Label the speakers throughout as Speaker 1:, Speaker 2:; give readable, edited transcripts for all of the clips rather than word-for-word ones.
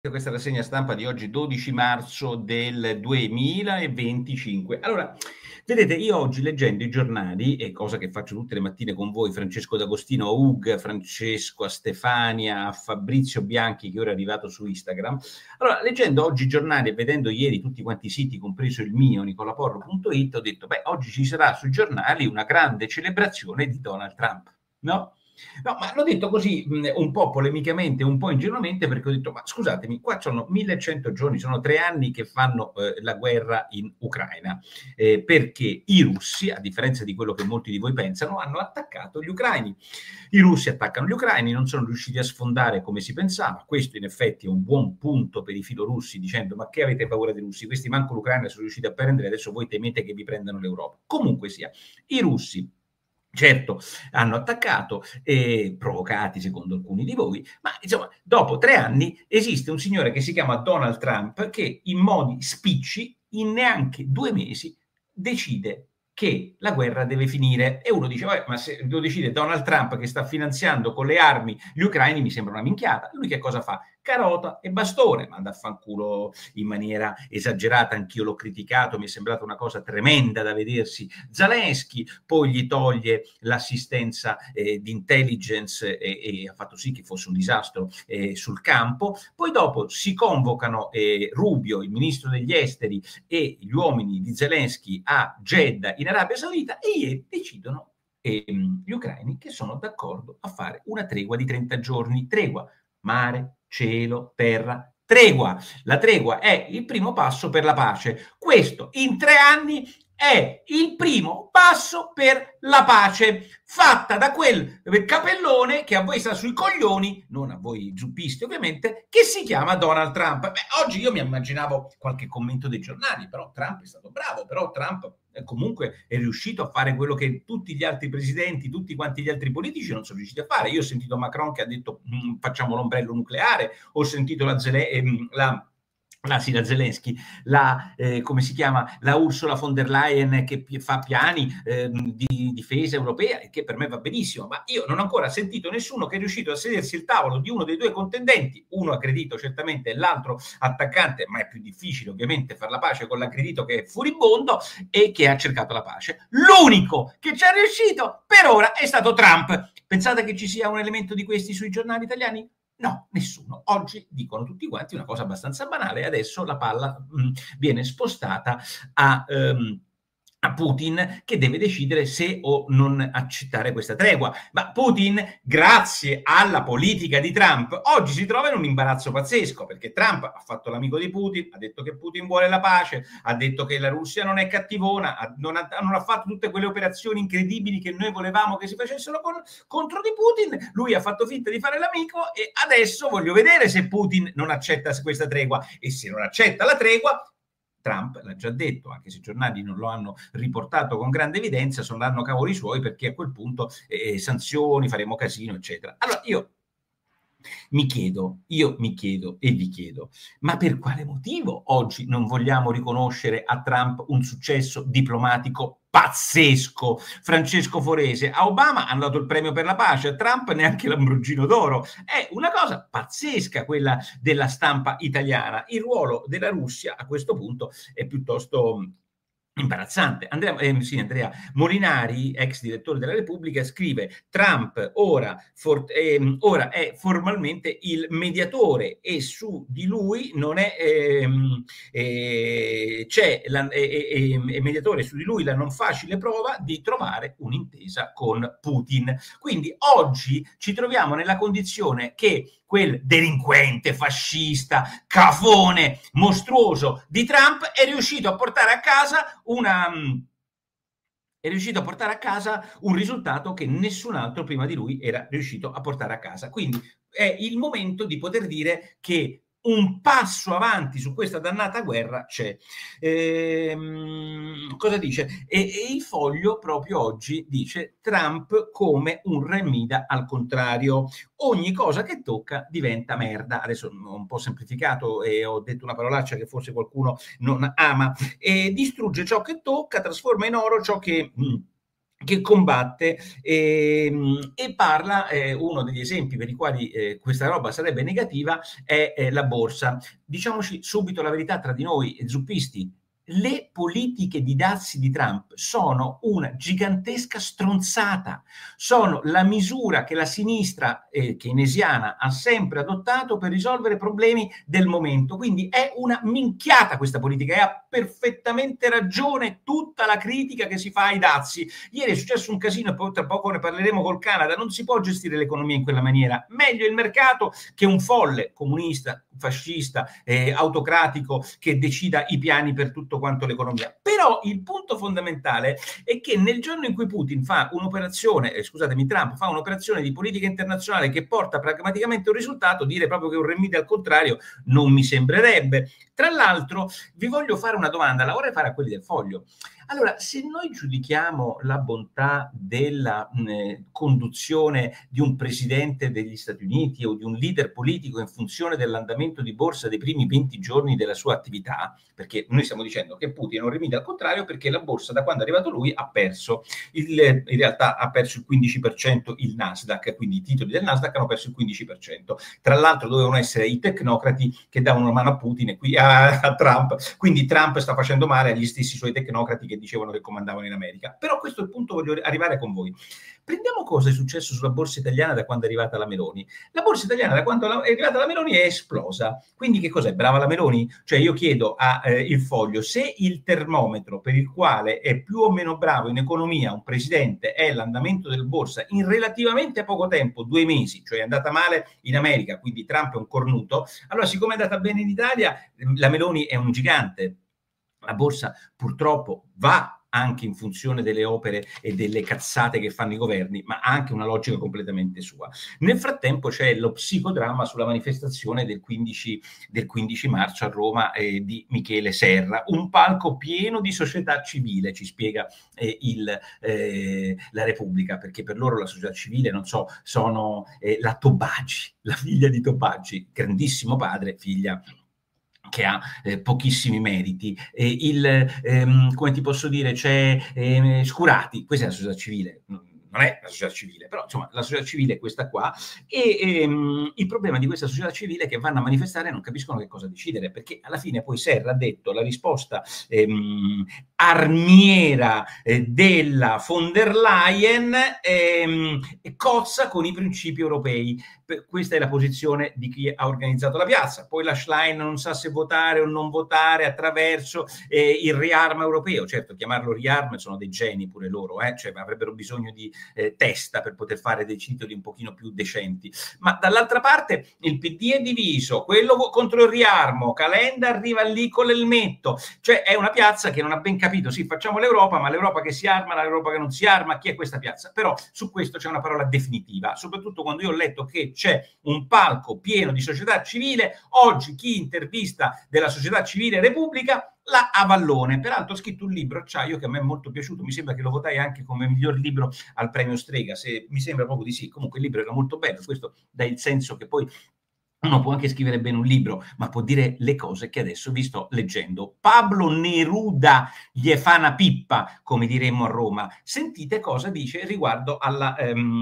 Speaker 1: Questa rassegna stampa di oggi, 12 marzo del 2025. Allora, vedete, io oggi leggendo i giornali, e cosa che faccio tutte le mattine con voi, Francesco D'Agostino, a Ug, Francesco, a Stefania, a Fabrizio Bianchi, che ora è arrivato su Instagram. Allora, leggendo oggi i giornali e vedendo ieri tutti quanti i siti, compreso il mio, nicolaporro.it, ho detto, beh, oggi ci sarà sui giornali una grande celebrazione di Donald Trump, no? No, ma l'ho detto così un po' polemicamente, un po' ingenuamente, perché ho detto, ma scusatemi, qua sono 1100 giorni, sono 3 anni che fanno la guerra in Ucraina, perché i russi, a differenza di quello che molti di voi pensano, hanno attaccato gli ucraini. I russi attaccano gli ucraini, non sono riusciti a sfondare come si pensava, questo in effetti è un buon punto per i filorussi, dicendo, ma che avete paura dei russi? Questi manco l'Ucraina sono riusciti a prendere, adesso voi temete che vi prendano l'Europa. Comunque sia, i russi certo, hanno attaccato, provocati secondo alcuni di voi, ma insomma, dopo 3 anni esiste un signore che si chiama Donald Trump che in modi spicci, in neanche 2 mesi, decide che la guerra deve finire. E uno dice, ma se lo decide Donald Trump che sta finanziando con le armi gli ucraini, mi sembra una minchiata. Lui che cosa fa? Carota e bastone, manda a fanculo in maniera esagerata, anch'io l'ho criticato, mi è sembrata una cosa tremenda da vedersi Zelensky, poi gli toglie l'assistenza di intelligence e ha fatto sì che fosse un disastro sul campo, poi dopo si convocano Rubio, il ministro degli esteri, e gli uomini di Zelensky a Jeddah in Arabia Saudita e ieri decidono gli ucraini che sono d'accordo a fare una tregua di 30 giorni, tregua mare, cielo, terra, tregua. La tregua è il primo passo per la pace. Questo in 3 anni è il primo passo per la pace, fatta da quel capellone che a voi sta sui coglioni, non a voi zuppisti ovviamente, che si chiama Donald Trump. Beh, oggi io mi immaginavo qualche commento dei giornali, però Trump è stato bravo, però Trump comunque è riuscito a fare quello che tutti gli altri presidenti, tutti quanti gli altri politici non sono riusciti a fare. Io ho sentito Macron che ha detto facciamo l'ombrello nucleare, ho sentito la Zelensky, come si chiama, la Ursula von der Leyen che fa piani di difesa europea, e che per me va benissimo, ma io non ho ancora sentito nessuno che è riuscito a sedersi al tavolo di uno dei due contendenti, uno aggredito certamente e l'altro attaccante, ma è più difficile ovviamente fare la pace con l'aggredito che è furibondo e che ha cercato la pace. L'unico che ci è riuscito per ora è stato Trump. Pensate che ci sia un elemento di questi sui giornali italiani? No, nessuno. Oggi dicono tutti quanti una cosa abbastanza banale e adesso la palla viene spostata a Putin, che deve decidere se o non accettare questa tregua. Ma Putin, grazie alla politica di Trump, oggi si trova in un imbarazzo pazzesco, perché Trump ha fatto l'amico di Putin, ha detto che Putin vuole la pace, ha detto che la Russia non è cattivona, non ha fatto tutte quelle operazioni incredibili che noi volevamo che si facessero contro di Putin. Lui ha fatto finta di fare l'amico e adesso voglio vedere se Putin non accetta questa tregua, e se non accetta la tregua Trump l'ha già detto, anche se i giornali non lo hanno riportato con grande evidenza, saranno cavoli suoi, perché a quel punto sanzioni, faremo casino, eccetera. Allora io mi chiedo e vi chiedo, ma per quale motivo oggi non vogliamo riconoscere a Trump un successo diplomatico pazzesco? Francesco Forese, a Obama hanno dato il premio per la pace, a Trump neanche l'Ambrogino d'oro. È una cosa pazzesca quella della stampa italiana. Il ruolo della Russia a questo punto è piuttosto imbarazzante. Andrea Molinari, ex direttore della Repubblica, scrive: Trump ora è formalmente il mediatore e su di lui non è mediatore su di lui la non facile prova di trovare un'intesa con Putin. Quindi oggi ci troviamo nella condizione che quel delinquente, fascista, cafone, mostruoso di Trump è riuscito a portare a casa un risultato che nessun altro prima di lui era riuscito a portare a casa. Quindi è il momento di poter dire che un passo avanti su questa dannata guerra c'è. Cosa dice? E il Foglio proprio oggi dice Trump come un Re Mida al contrario. Ogni cosa che tocca diventa merda. Adesso ho un po' semplificato e ho detto una parolaccia che forse qualcuno non ama. E distrugge ciò che tocca, trasforma in oro ciò che che combatte e parla, uno degli esempi per i quali questa roba sarebbe negativa è la borsa. Diciamoci subito la verità tra di noi, zuppisti, le politiche di dazi di Trump sono una gigantesca stronzata, sono la misura che la sinistra keynesiana ha sempre adottato per risolvere problemi del momento, quindi è una minchiata questa politica e ha perfettamente ragione tutta la critica che si fa ai dazi. Ieri è successo un casino e poi tra poco ne parleremo col Canada, non si può gestire l'economia in quella maniera, meglio il mercato che un folle comunista, fascista, autocratico che decida i piani per tutto quanto l'economia. Però il punto fondamentale è che nel giorno in cui Putin fa un'operazione, Trump fa un'operazione di politica internazionale che porta pragmaticamente un risultato, dire proprio che un remite al contrario non mi sembrerebbe. Tra l'altro vi voglio fare una domanda, la vorrei fare a quelli del Foglio. Allora, se noi giudichiamo la bontà della conduzione di un presidente degli Stati Uniti o di un leader politico in funzione dell'andamento di borsa dei primi 20 giorni della sua attività, perché noi stiamo dicendo che Putin è un remite al contrario perché la borsa da quando è arrivato lui ha perso, in realtà ha perso il 15% il Nasdaq, quindi i titoli del Nasdaq hanno perso il 15%. Tra l'altro dovevano essere i tecnocrati che davano una mano a Putin e qui a Trump, quindi Trump sta facendo male agli stessi suoi tecnocrati che dicevano che comandavano in America. Però questo è il punto, voglio arrivare con voi. Prendiamo cosa è successo sulla borsa italiana da quando è arrivata la Meloni. La borsa italiana da quando è arrivata la Meloni è esplosa. Quindi che cos'è? Brava la Meloni? Cioè io chiedo a il Foglio se il termometro per il quale è più o meno bravo in economia un presidente è l'andamento del borsa in relativamente poco tempo, 2 mesi, cioè è andata male in America, quindi Trump è un cornuto, allora siccome è andata bene in Italia, la Meloni è un gigante. La borsa purtroppo va anche in funzione delle opere e delle cazzate che fanno i governi, ma ha anche una logica completamente sua. Nel frattempo c'è lo psicodramma sulla manifestazione del 15 marzo a Roma di Michele Serra, un palco pieno di società civile, ci spiega la Repubblica, perché per loro la società civile, non so, sono la Tobagi, la figlia di Tobagi, grandissimo padre, figlia che ha pochissimi meriti. Come ti posso dire, c'è Scurati, questa è la società civile, non è la società civile, però insomma la società civile è questa qua e il problema di questa società civile è che vanno a manifestare e non capiscono che cosa decidere, perché alla fine poi Serra ha detto la risposta armiera della von der Leyen cozza con i principi europei. Questa è la posizione di chi ha organizzato la piazza. Poi la Schlein non sa se votare o non votare attraverso il riarmo europeo. Certo, chiamarlo riarmo sono dei geni pure loro, cioè avrebbero bisogno di testa per poter fare dei titoli un pochino più decenti. Ma dall'altra parte il PD è diviso, quello contro il riarmo, Calenda arriva lì con l'elmetto, cioè è una piazza che non ha ben capito, sì, facciamo l'Europa, ma l'Europa che si arma, l'Europa che non si arma, chi è questa piazza? Però su questo c'è una parola definitiva, soprattutto quando io ho letto che c'è un palco pieno di società civile, oggi chi intervista della società civile Repubblica la Avallone, peraltro ho scritto un libro, Acciaio, che a me è molto piaciuto, mi sembra che lo votai anche come miglior libro al premio Strega, se mi sembra proprio di sì, comunque il libro era molto bello, questo dà il senso che poi uno può anche scrivere bene un libro, ma può dire le cose che adesso vi sto leggendo. Pablo Neruda gli fa una pippa, come diremmo a Roma. Sentite cosa dice riguardo alla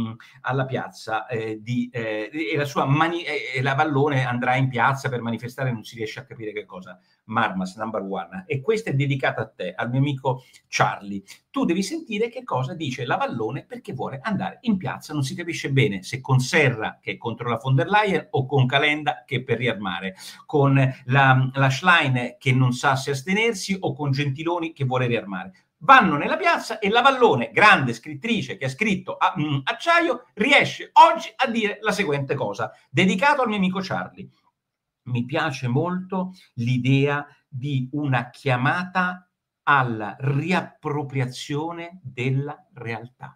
Speaker 1: piazza e la sua la Vallone andrà in piazza per manifestare, non si riesce a capire che cosa. Marmas, number one. E questa è dedicata a te, al mio amico Charlie. Tu devi sentire che cosa dice la Vallone perché vuole andare in piazza. Non si capisce bene se con Serra, che è contro la von der Leyen, o con Calenda, che è per riarmare, con la Schlein, che non sa se astenersi, o con Gentiloni, che vuole riarmare. Vanno nella piazza e la Vallone, grande scrittrice che ha scritto Acciaio, riesce oggi a dire la seguente cosa, dedicato al mio amico Charlie. Mi piace molto l'idea di una chiamata alla riappropriazione della realtà.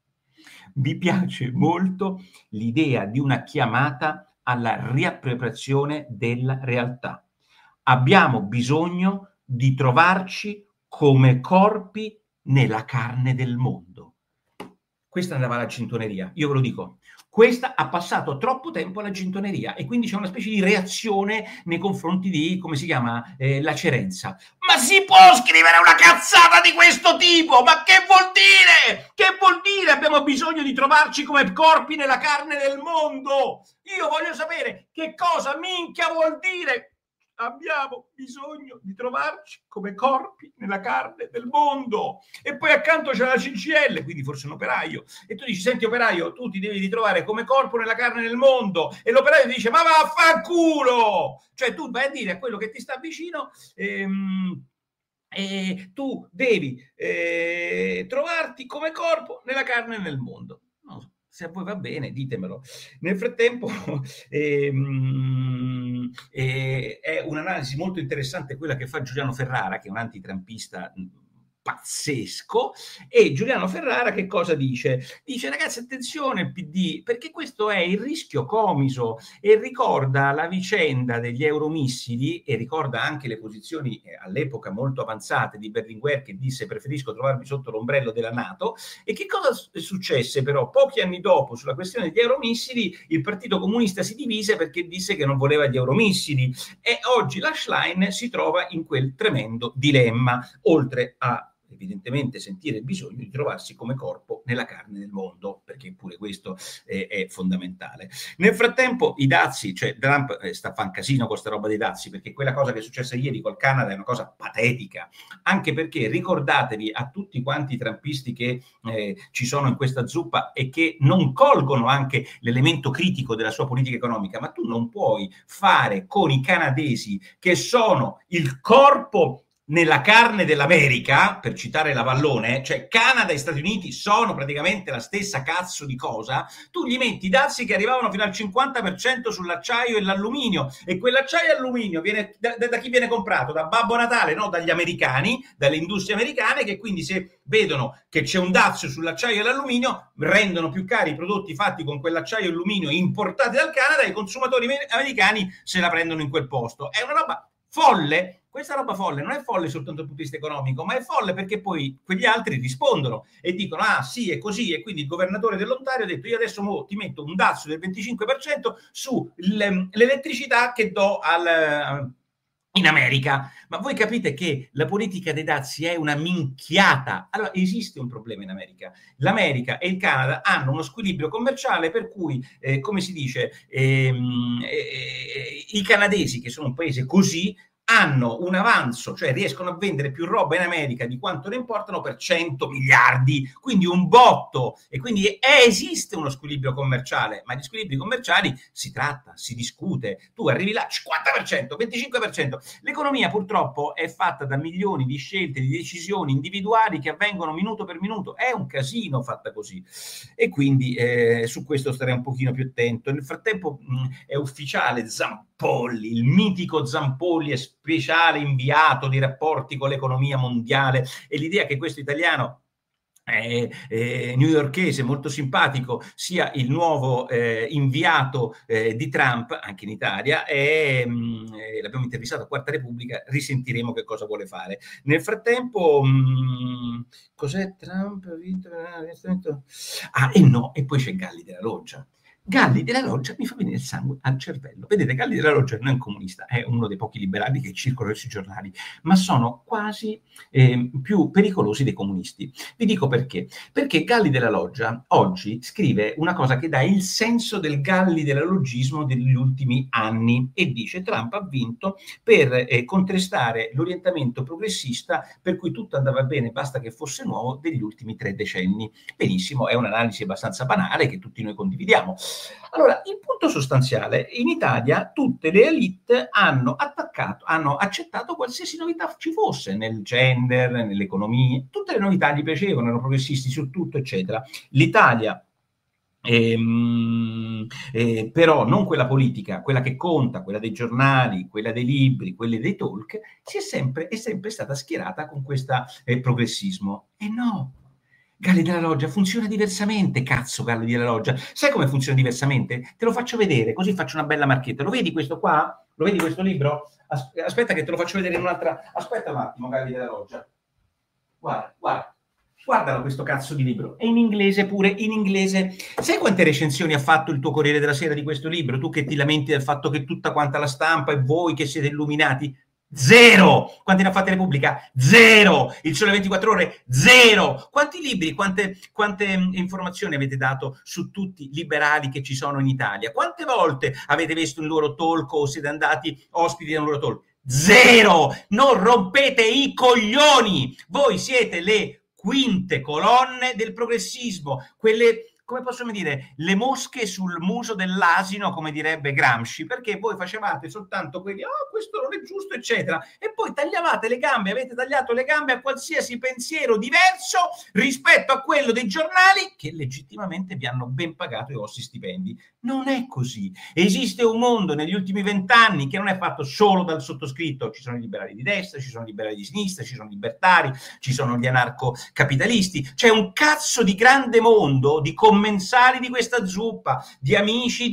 Speaker 1: Mi piace molto l'idea di una chiamata alla riappropriazione della realtà. Abbiamo bisogno di trovarci come corpi nella carne del mondo. Questa andava alla cintoneria, io ve lo dico. Questa ha passato troppo tempo alla gintoneria e quindi c'è una specie di reazione nei confronti di, come si chiama, la cerenza. Ma si può scrivere una cazzata di questo tipo? Ma che vuol dire? Che vuol dire? Abbiamo bisogno di trovarci come corpi nella carne del mondo. Io voglio sapere che cosa minchia vuol dire. Abbiamo bisogno di trovarci come corpi nella carne del mondo. E poi accanto c'è la CGIL, quindi forse un operaio, e tu dici: senti operaio, tu ti devi ritrovare come corpo nella carne del mondo, e l'operaio ti dice: ma vaffanculo. Cioè tu vai a dire a quello che ti sta vicino tu devi trovarti come corpo nella carne nel mondo. Non so. Se a voi va bene, ditemelo. Nel frattempo è un'analisi molto interessante quella che fa Giuliano Ferrara, che è un antitrampista pazzesco. E Giuliano Ferrara che cosa dice? Dice: ragazzi, attenzione il PD, perché questo è il rischio Comiso, e ricorda la vicenda degli euromissili e ricorda anche le posizioni all'epoca molto avanzate di Berlinguer, che disse: preferisco trovarmi sotto l'ombrello della NATO. E che cosa successe però? Pochi anni dopo, sulla questione degli euromissili, il Partito Comunista si divise perché disse che non voleva gli euromissili, e oggi la Schlein si trova in quel tremendo dilemma, oltre a evidentemente sentire il bisogno di trovarsi come corpo nella carne del mondo, perché pure questo è fondamentale. Nel frattempo i dazi, cioè Trump sta a fare un casino con sta roba dei dazi, perché quella cosa che è successa ieri col Canada è una cosa patetica, anche perché ricordatevi a tutti quanti i trumpisti che ci sono in questa zuppa e che non colgono anche l'elemento critico della sua politica economica, ma tu non puoi fare con i canadesi, che sono il corpo nella carne dell'America, per citare la Vallone, cioè Canada e Stati Uniti sono praticamente la stessa cazzo di cosa, tu gli metti i dazi che arrivavano fino al 50% sull'acciaio e l'alluminio, e quell'acciaio e l'alluminio viene da chi viene comprato? Da Babbo Natale, no? Dagli americani, dalle industrie americane, che quindi se vedono che c'è un dazio sull'acciaio e l'alluminio rendono più cari i prodotti fatti con quell'acciaio e alluminio importati dal Canada, e i consumatori americani se la prendono in quel posto. È una roba folle. Questa roba folle non è folle soltanto dal punto di vista economico, ma è folle perché poi quegli altri rispondono e dicono: ah sì, è così. E quindi il governatore dell'Ontario ha detto: io adesso ti metto un dazio del 25% sull'elettricità che do in America. Ma voi capite che la politica dei dazi è una minchiata. Allora, esiste un problema in America. L'America e il Canada hanno uno squilibrio commerciale per cui, come si dice, i canadesi, che sono un paese così, hanno un avanzo, cioè riescono a vendere più roba in America di quanto ne importano per 100 miliardi, quindi un botto. E quindi esiste uno squilibrio commerciale, ma di squilibri commerciali si tratta, si discute. Tu arrivi là, 50%, 25%. L'economia purtroppo è fatta da milioni di scelte, di decisioni individuali che avvengono minuto per minuto. È un casino fatta così. E quindi su questo starei un pochino più attento. Nel frattempo è ufficiale, Zampolli, il mitico Zampolli è speciale inviato di rapporti con l'economia mondiale, e l'idea che questo italiano newyorkese molto simpatico sia il nuovo inviato di Trump anche in Italia, e l'abbiamo intervistato a Quarta Repubblica, risentiremo che cosa vuole fare. Nel frattempo cos'è Trump? E no, e poi c'è Galli della Loggia. Galli della Loggia mi fa venire il sangue al cervello. Vedete, Galli della Loggia non è un comunista, è uno dei pochi liberali che circolano sui giornali, ma sono quasi più pericolosi dei comunisti. Vi dico perché. Perché Galli della Loggia oggi scrive una cosa che dà il senso del Galli della Loggismo degli ultimi anni, e dice: Trump ha vinto per contrastare l'orientamento progressista per cui tutto andava bene, basta che fosse nuovo, degli ultimi 3 decenni. Benissimo, è un'analisi abbastanza banale che tutti noi condividiamo. Allora, il punto sostanziale: in Italia tutte le elite hanno accettato qualsiasi novità ci fosse nel gender, nell'economia, tutte le novità gli piacevano, erano progressisti su tutto, eccetera. L'Italia però non quella politica, quella che conta, quella dei giornali, quella dei libri, quelle dei talk, è sempre stata schierata con questo progressismo. E no, Galli della Loggia funziona diversamente, cazzo. Galli della Loggia, sai come funziona diversamente? Te lo faccio vedere, così faccio una bella marchetta. Lo vedi questo qua? Lo vedi questo libro? Aspetta che te lo faccio vedere in un'altra. Aspetta un attimo, Galli della Loggia. Guarda. Guardalo questo cazzo di libro, è in inglese pure, in inglese. Sai quante recensioni ha fatto il tuo Corriere della Sera di questo libro? Tu che ti lamenti del fatto che tutta quanta la stampa e voi che siete illuminati? Zero! Quanti ne ha fatte Repubblica? Zero! Il Sole 24 Ore? Zero! Quanti libri, quante informazioni avete dato su tutti i liberali che ci sono in Italia? Quante volte avete visto un loro talk o siete andati ospiti nel loro talk? Zero! Non rompete i coglioni! Voi siete le quinte colonne del progressismo, quelle, come possiamo dire, le mosche sul muso dell'asino, come direbbe Gramsci, perché voi facevate soltanto quelli, oh, questo non è giusto, eccetera, e poi tagliavate le gambe, avete tagliato le gambe a qualsiasi pensiero diverso rispetto a quello dei giornali che legittimamente vi hanno ben pagato i vostri stipendi. Non è così. Esiste un mondo negli ultimi 20 anni che non è fatto solo dal sottoscritto, ci sono i liberali di destra, ci sono i liberali di sinistra, ci sono i libertari, ci sono gli anarcocapitalisti, c'è un cazzo di grande mondo di commensali di questa zuppa, di amici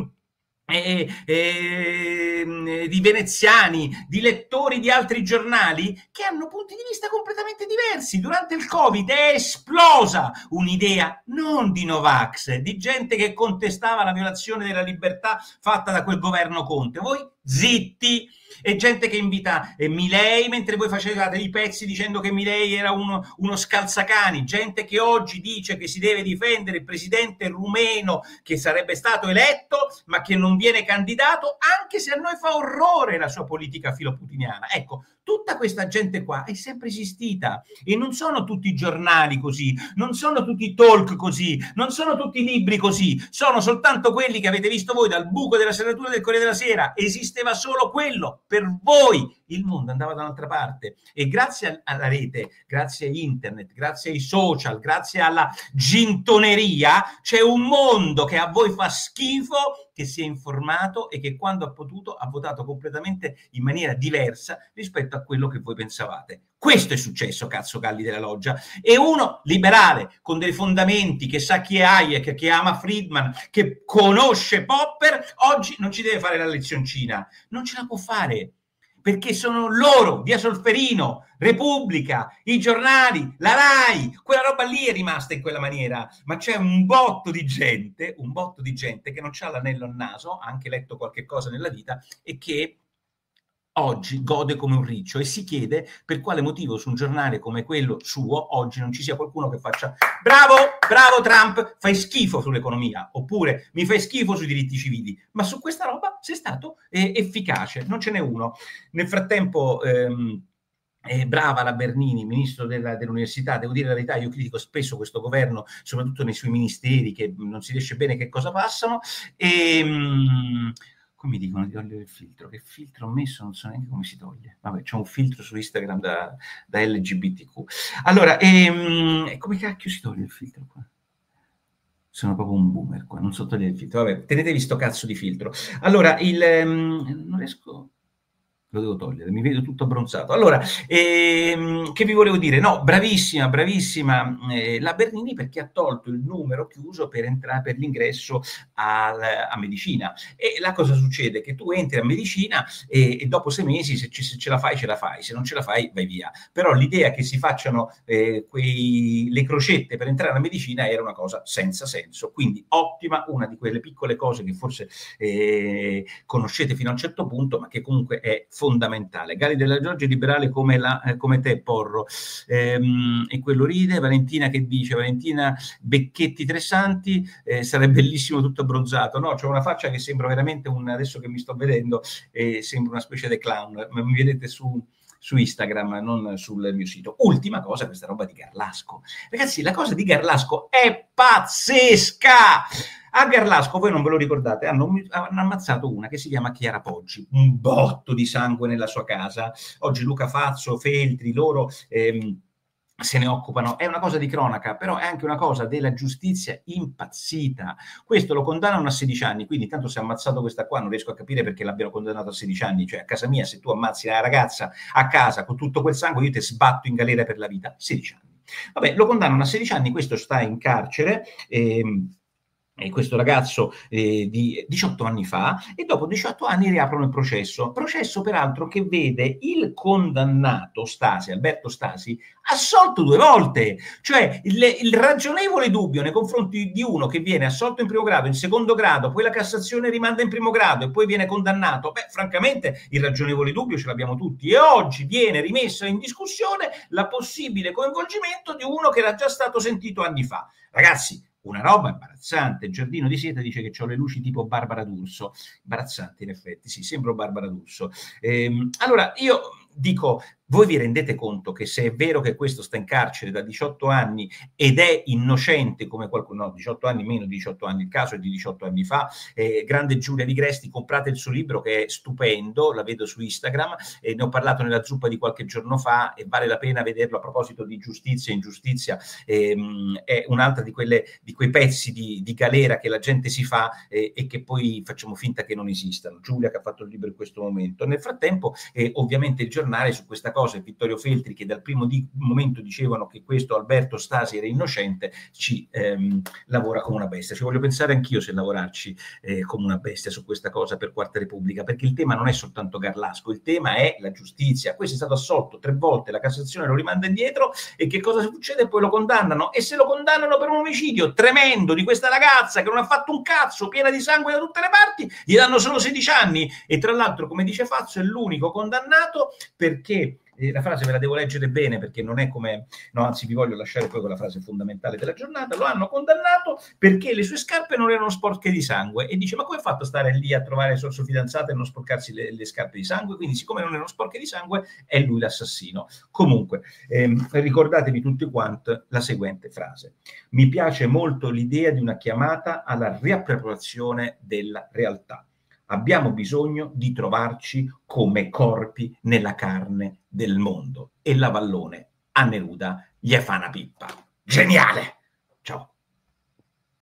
Speaker 1: di veneziani, di lettori di altri giornali che hanno punti di vista completamente diversi. Durante il Covid è esplosa un'idea non di Novax, di gente che contestava la violazione della libertà fatta da quel governo Conte. Voi zitti, e gente che invita Milei mentre voi facevate i pezzi dicendo che Milei era uno scalzacani, gente che oggi dice che si deve difendere il presidente rumeno che sarebbe stato eletto ma che non viene candidato, anche se a noi fa orrore la sua politica filoputiniana. Ecco, tutta questa gente qua è sempre esistita e non sono tutti i giornali così, non sono tutti i talk così, non sono tutti i libri così, sono soltanto quelli che avete visto voi dal buco della serratura del Corriere della Sera. Esisteva solo quello. Per voi il mondo andava da un'altra parte e grazie alla rete, grazie a internet, grazie ai social, grazie alla gintoneria c'è un mondo che a voi fa schifo, che si è informato e che quando ha potuto ha votato completamente in maniera diversa rispetto a quello che voi pensavate. Questo è successo, cazzo Galli della Loggia. E uno liberale con dei fondamenti, che sa chi è Hayek, che ama Friedman, che conosce Popper, oggi non ci deve fare la lezioncina, non ce la può fare, perché sono loro, Via Solferino, Repubblica, i giornali, la Rai, quella roba lì è rimasta in quella maniera, ma c'è un botto di gente che non c'ha l'anello al naso, ha anche letto qualche cosa nella vita e che oggi gode come un riccio e si chiede per quale motivo su un giornale come quello suo oggi non ci sia qualcuno che faccia bravo, bravo Trump, fai schifo sull'economia, oppure mi fai schifo sui diritti civili, ma su questa roba sei stato efficace, non ce n'è uno. Nel frattempo brava la Bernini, ministro dell'università. Devo dire la verità, io critico spesso questo governo, soprattutto nei suoi ministeri, che non si riesce bene che cosa passano, e come dicono di togliere il filtro, che filtro ho messo non so neanche come si toglie, vabbè, c'è un filtro su Instagram da LGBTQ. Allora, come cacchio si toglie il filtro qua? Sono proprio un boomer qua, non so togliere il filtro, vabbè, tenetevi sto cazzo di filtro. Allora, non riesco, lo devo togliere, mi vedo tutto abbronzato. Allora, che vi volevo dire? No, bravissima, bravissima la Bernini, perché ha tolto il numero chiuso per entrare per l'ingresso a medicina. E là cosa succede? Che tu entri a medicina e dopo 6 mesi, se ce la fai, ce la fai, se non ce la fai, vai via. Però l'idea che si facciano le crocette per entrare a medicina era una cosa senza senso. Quindi ottima, una di quelle piccole cose che forse conoscete fino a un certo punto, ma che comunque è fondamentale. Galli della Giorgia liberale come te, Porro, e quello ride. Valentina che dice, Valentina Becchetti Tresanti, sarebbe bellissimo tutto abbronzato. No, c'ho una faccia che sembra veramente adesso che mi sto vedendo, sembra una specie di clown, ma mi vedete su Instagram, non sul mio sito. Ultima cosa, questa roba di Garlasco. Ragazzi, la cosa di Garlasco è pazzesca! A Garlasco, voi non ve lo ricordate, hanno ammazzato una che si chiama Chiara Poggi, un botto di sangue nella sua casa. Oggi Luca Fazzo, Feltri, loro se ne occupano. È una cosa di cronaca, però è anche una cosa della giustizia impazzita. Questo lo condannano a 16 anni, quindi intanto se ha ammazzato questa qua non riesco a capire perché l'abbiano condannato a 16 anni. Cioè a casa mia, se tu ammazzi una ragazza a casa con tutto quel sangue, io ti sbatto in galera per la vita. 16 anni. Vabbè, lo condannano a 16 anni, questo sta in carcere, questo ragazzo di 18 anni fa, e dopo 18 anni riaprono il processo peraltro che vede il condannato Stasi, Alberto Stasi, assolto 2 volte, cioè il ragionevole dubbio nei confronti di uno che viene assolto in primo grado, in secondo grado, poi la Cassazione rimanda in primo grado e poi viene condannato, francamente il ragionevole dubbio ce l'abbiamo tutti, e oggi viene rimessa in discussione la possibile coinvolgimento di uno che era già stato sentito anni fa. Ragazzi, una roba imbarazzante. Giardino di Seta dice che ho le luci tipo Barbara D'Urso. Imbarazzante, in effetti, sì, sembro Barbara D'Urso. Allora, io dico, voi vi rendete conto che se è vero che questo sta in carcere da 18 anni ed è innocente come qualcuno, no, 18 anni meno di 18 anni, il caso è di 18 anni fa, grande Giulia Di Gresti, comprate il suo libro che è stupendo, la vedo su Instagram, ne ho parlato nella zuppa di qualche giorno fa e vale la pena vederlo. A proposito di giustizia e ingiustizia, è un'altra di quei pezzi di galera che la gente si fa e che poi facciamo finta che non esistano. Giulia che ha fatto il libro in questo momento. Nel frattempo ovviamente il giornale su questa cosa, e Vittorio Feltri, che dal primo momento dicevano che questo Alberto Stasi era innocente, ci lavora come una bestia. Ci voglio pensare anch'io se lavorarci come una bestia su questa cosa per Quarta Repubblica, perché il tema non è soltanto Garlasco, il tema è la giustizia. Questo è stato assolto 3 volte, la Cassazione lo rimanda indietro, e che cosa succede? Poi lo condannano, e se lo condannano per un omicidio tremendo di questa ragazza che non ha fatto un cazzo, piena di sangue da tutte le parti, gli danno solo 16 anni, e tra l'altro, come dice Fazio, è l'unico condannato perché la frase ve la devo leggere bene perché non è come, no, anzi vi voglio lasciare poi con la frase fondamentale della giornata: lo hanno condannato perché le sue scarpe non erano sporche di sangue, e dice: ma come ha fatto a stare lì a trovare sua fidanzata e non sporcarsi le scarpe di sangue? Quindi siccome non erano sporche di sangue è lui l'assassino. Comunque ricordatevi tutti quanti la seguente frase: mi piace molto l'idea di una chiamata alla riappropriazione della realtà. Abbiamo bisogno di trovarci come corpi nella carne del mondo. E la Vallone a Neruda gli fa una pippa. Geniale! Ciao.